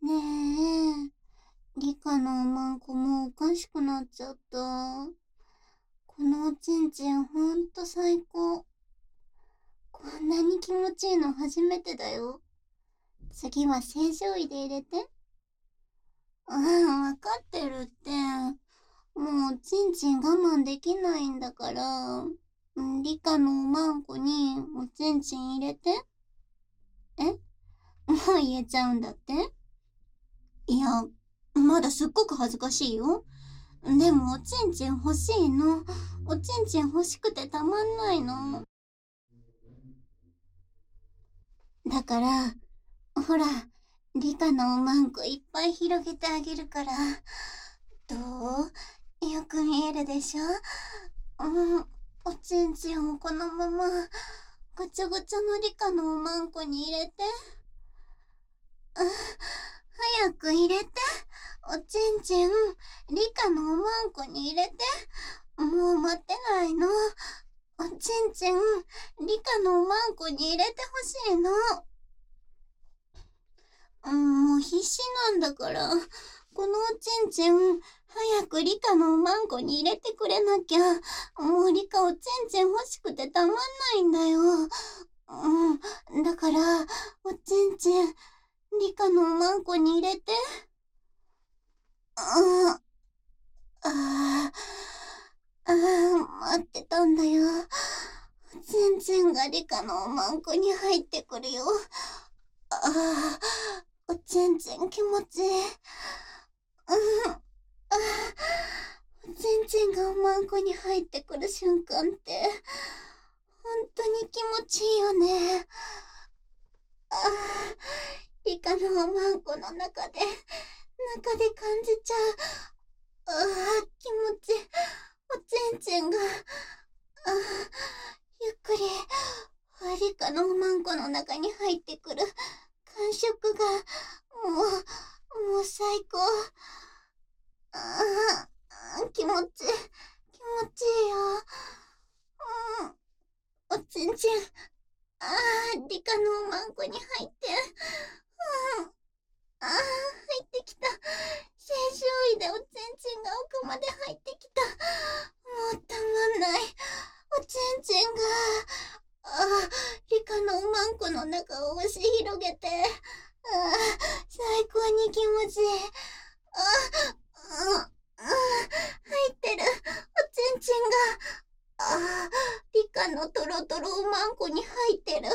ねえ、リカのおまんこもうおかしくなっちゃった。このおちんちんほんと最高。こんなに気持ちいいの初めてだよ。次は正常位で入れて。わかってるって。もうおちんちん我慢できないんだから。リカのおまんこにおちんちん入れて。え、もう言えちゃうんだって？いや、まだすっごく恥ずかしいよ。でもおちんちん欲しいの。おちんちん欲しくてたまんないの。だから、ほら、リカのおまんこいっぱい広げてあげるから。どう？よく見えるでしょ？おちんちんをこのまま、ごちょごちょのリカのおまんこに入れて。早く入れて。おちんちん、リカのおまんこに入れて。もう待ってないの。おちんちん、リカのおまんこに入れてほしいの。もう必死なんだから。このおちんちん、早くリカのおまんこに入れてくれなきゃ。もうリカおちんちん欲しくてたまんないんだよ。だから、おちんちん、リカのおまんこに入れて。待ってたんだよ。おちんちんがリカのおまんこに入ってくるよ。おちんちん気持ちいい。おちんちんがおまんこに入ってくる瞬間って、ほんとに気持ちいいよね。リカのおまんこの中で感じちゃう。気持ち、おちんちんが、ゆっくり、リカのおまんこの中に入ってくる感触が、もう最高。気持ちいいよ。おちんちん、リカのおまんこに入って。入ってきた。正常位でおちんちんが奥まで入ってきた。もうたまんない。おちんちんが、リカのおまんこの中を押し広げて、最高に気持ちいい。入ってる。おちんちんが、リカのトロトロおまんこに入ってる。わかるよ。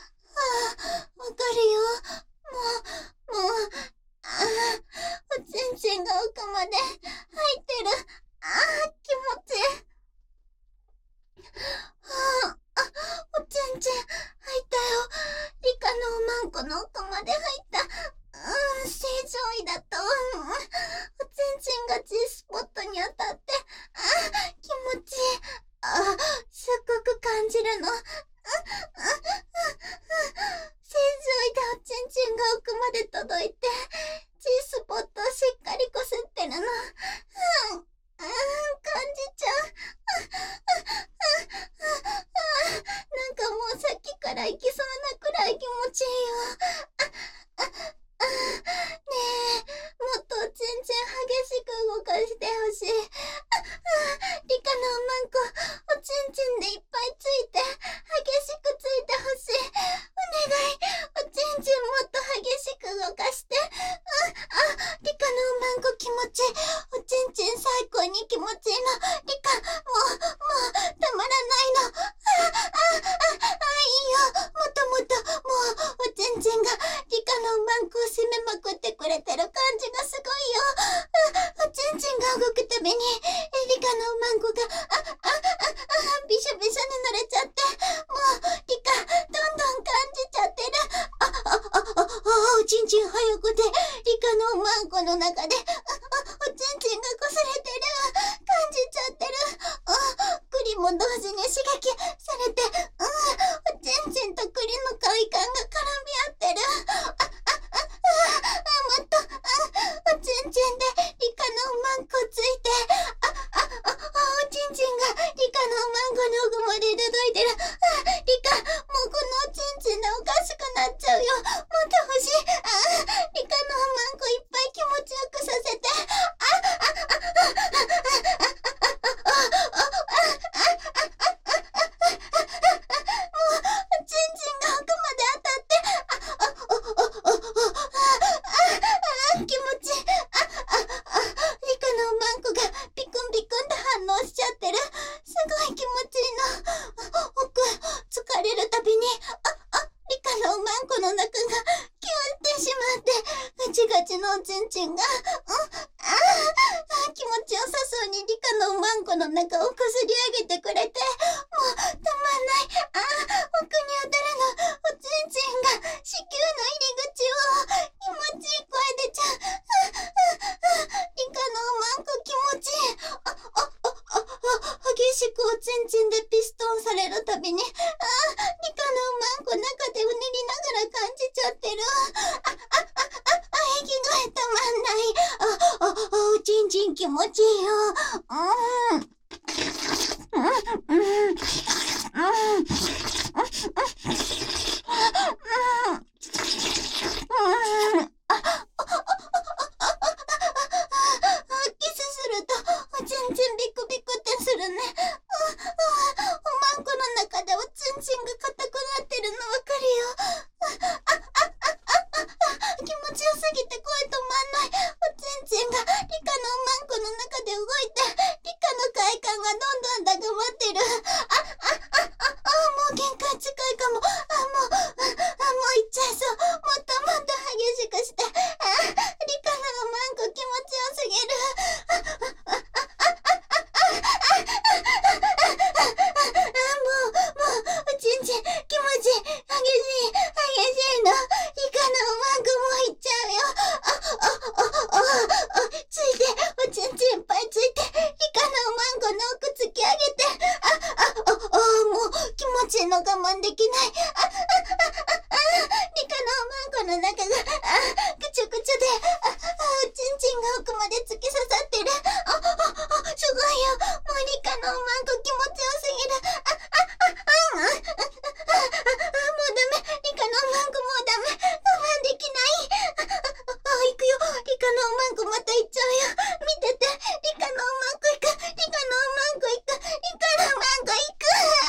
もう、おちんちんが奥まで入ってる。気持ちいい。おちんちん入ったよ。リカのおまんこの奥まで入った。正常位だと、おちんちんが G スポットに当たって、気持ちいい。すっごく感じるの。正常位でおちんちんが奥まで届いて、G スポットをしっかりこすってるの。感じちゃう。なんかもうさっきから行きそうなくらい気持ちいいよ。ねえ、もっとおちんちん激しく動かしてほしい。リカのおまんこ、おちんちんでいっぱいついて、激しくついてほしい。お願い、おちんちんもっと激しく動かして。リカのおまんこ気持ちいい。おちんちん最高に気持ちいいの。リカ、もう、たまらないの。いいよ。もっともっと、もう、おちんちんがリカのおまんこを攻めまくってくれてる感じがすごいよ。おちんちんが動くたびに、リカのおまんこが、びしょびしょに濡れちゃって、もう、リカ、どんどん感じちゃってる。おちんちん早くて、リカのおまんこの中で、おちんちんがこすれてる。感じちゃってる。栗も同時に刺激されて、おちんちんと栗の快感が絡み合ってる。もっと、おちんちんでリカのおまんこついて、おちんちんがリカのおまんこの奥まで届いてる。リカ、もうこのおちんちんでおかしくなっちゃうよ。もっと欲しい。リカのおまんのおちんちんが、気持ちよさそうにリカのおまんこの中をこすり上げてくれて、もうたまんない。奥に当たるの、おちんちんが子宮の入り口を気持ちいい声でリカのおまんこ気持ちいい。激しくおちんちんでピストンされるたびに、リカのおまんこ中でうねりながら感じちゃってる。息がたまんない。おちんちん気持ちいいよ。キスするとおちんちんビクビクってするね。おまんこの中でおちんちんが硬くなってるのわかるよ。気持ちよすぎて声止まんない。おちんちんがリカのおまんこの中で動いて、リカの快感がどんどん高まってる。もう限界近いかも。もういっちゃいそう。もっともっと激しくして。リカのおまんこ気持ちよすぎる。おちんちん気持ちいい。激しいの。リカのおまんこもういっちゃうよ。ついて、おちんちんいっぱいついて、リカのおまんこの奥突き上げて。もう気持ちいいの我慢できない。リカのおまんこの中が、ぐちゅぐちゅで、おちんちんが奥まで突き刺さってる。すごいよ。もうリカのおまんこ気持ちよすぎる。もうダメ。リカのおまんこもうダメ。我慢できない。行くよ。リカのおまんこまた行っちゃうよ。見てて。リカのおまんこ行く。リカのおまんこ行く。リカのおまんこ行く。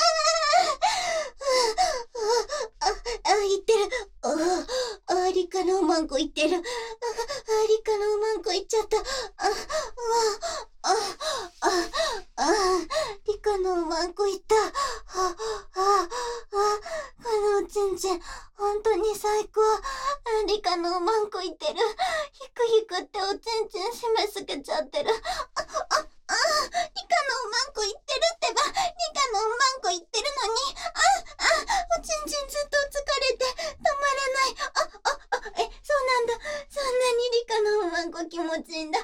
行ってる。リカのおまんこ行ってる。リカのおまんこ行っちゃった。リカのおまんこ行った。このおちんちん、本当に最高。リカのおまんこ行ってる。ヒクヒクっておちんちん締め付けちゃってる。リカのおまんこ行ってるってば。リカのおまんこ行ってるのに。おちんちんずっと疲れて止まらない。そうなんだ。そんなにリカのおまんこ気持ちいいんだ。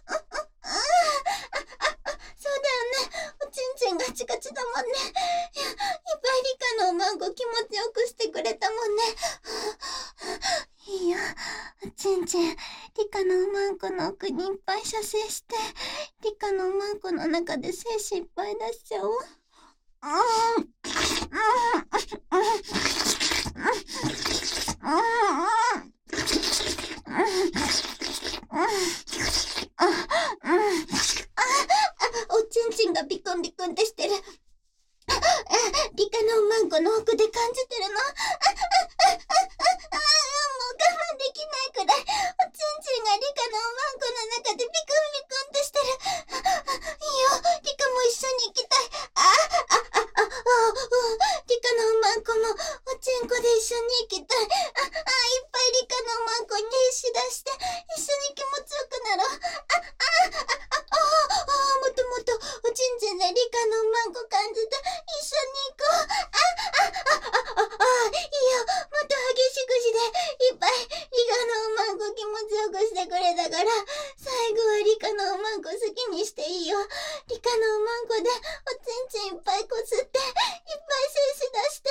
そうだよね。おちんちんガチガチだもんね。いっぱいリカのおまんこ気持ちよくしてくれたもんね。いいよ。おちんちん、リカのおまんこの奥にいっぱい射精して、リカのおまんこの中で精子いっぱい出しちゃおう。おちんちんがビクンビクンってしてる。リカのおまんこの奥で感じてるの。もう我慢できないくらい、おちんちんがリカのおまんこの中でビクンビクンってしてる。いいよ、リカも一緒に行きたい。リカのおまんこもおちんこで一緒に行きたい。いっぱいリカのおまんこに石出して一緒に気持ちよくなろう。もっともっとおちんちんでリカのおまんこ感じて一緒に行こう。いいよ、もっと激しくしていっぱいリカのおまんこ気持ちよくしてくれたから、最後はリカのおまんこ好きにしていいよ。リカのおまんこでおちんちんいっぱいこすっていっぱい精子出して。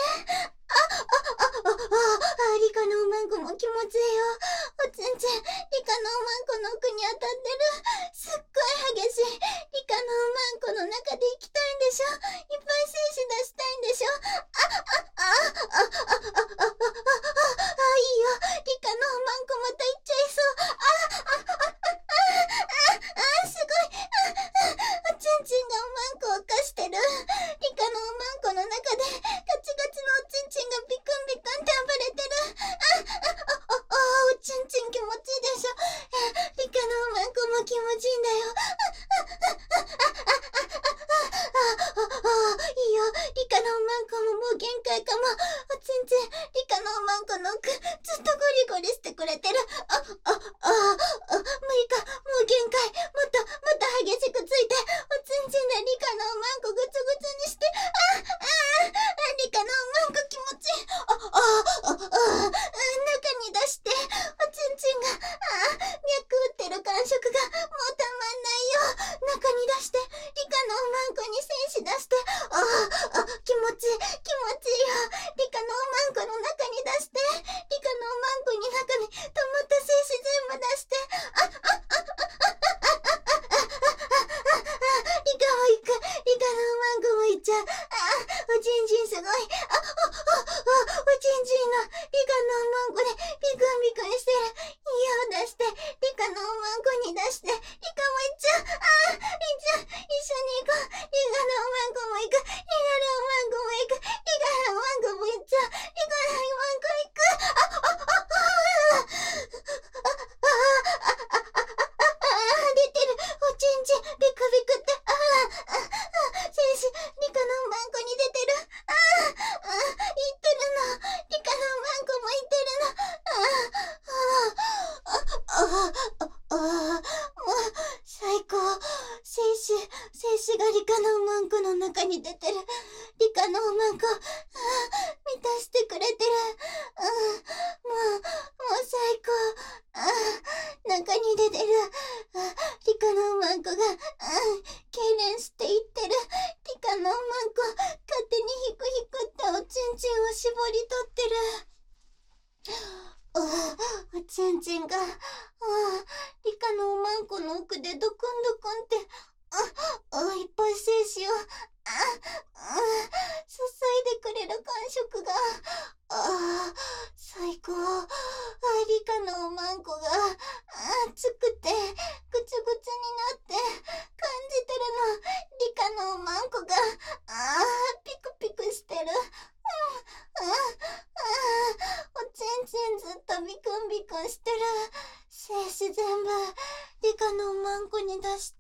リカのおまんこも気持ちいいよ。おちんちん、リカのおまんこの奥に当たってる。すっごい激しい。リカのおまんこの中で生きたいんでしょ。いっぱい精子出したいんでしょ。いいよ。リカのおまんこまた行っちゃいそう。すごい。おちんちんがおまんこを犯してる。リカのおまんこの中でガチガチのおちんちんがビクンビクンって暴れてる。おちんちん気持ちいいでしょ。リカのおまんこも気持ちいいんだよ。いいよ。リカのおまんこももう限界かも。おちんちん、リカのおまんこの奥ずっとゴリゴリしてくれてる。 に出てるリカのおまんこ、満たしてくれてる。もう最高。中に出てるリカのおまんこが、痙攣していってるリカのおまんこ、勝手にヒクヒクっておちんちんを絞り取ってる。おちんちんが、リカのおまんこの奥でドクンドクンって、いっぱい精子を、注いでくれる感触が、最高。リカのおまんこが、熱くて、ぐつぐつになって感じてるの。リカのおまんこが、ピクピクしてる。おちんちんずっとビクンビクンしてる。精子全部リカのおまんこに出して。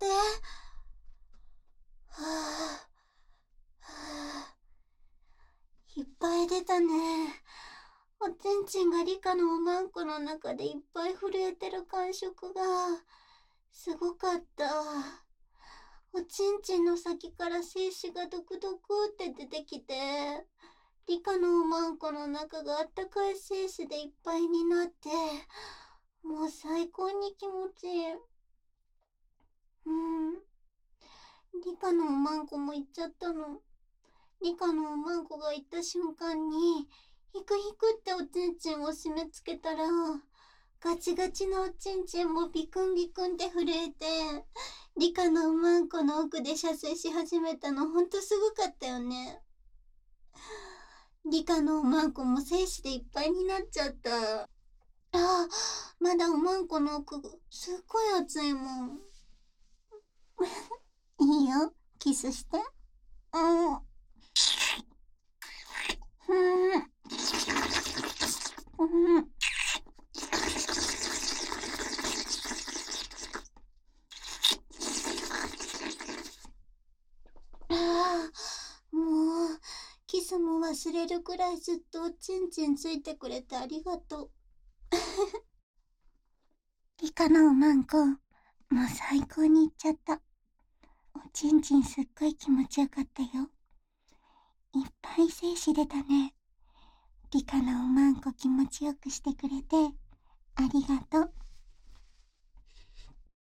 いっぱい出たね。おちんちんがリカのおまんこの中でいっぱい震えてる感触がすごかった。おちんちんの先から精子がドクドクって出てきて、リカのおまんこの中があったかい精子でいっぱいになって、もう最高に気持ちいい。リカのおまんこも行っちゃったの。リカのおまんこが行った瞬間に、ヒクヒクっておちんちんを締め付けたら、ガチガチのおちんちんもビクンビクンって震えて、リカのおまんこの奥で射精し始めたのほんとすごかったよね。リカのおまんこも精子でいっぱいになっちゃった。まだおまんこの奥すっごい熱いもん。いいよ、キスして。もうキスも忘れるくらいずっとおちんちんついてくれてありがとう。リカのおまんこ、もう最高にいっちゃった。おちんちんすっごい気持ちよかったよ。いっぱい精子出たね。リカのおまんこ気持ちよくしてくれてありがとう。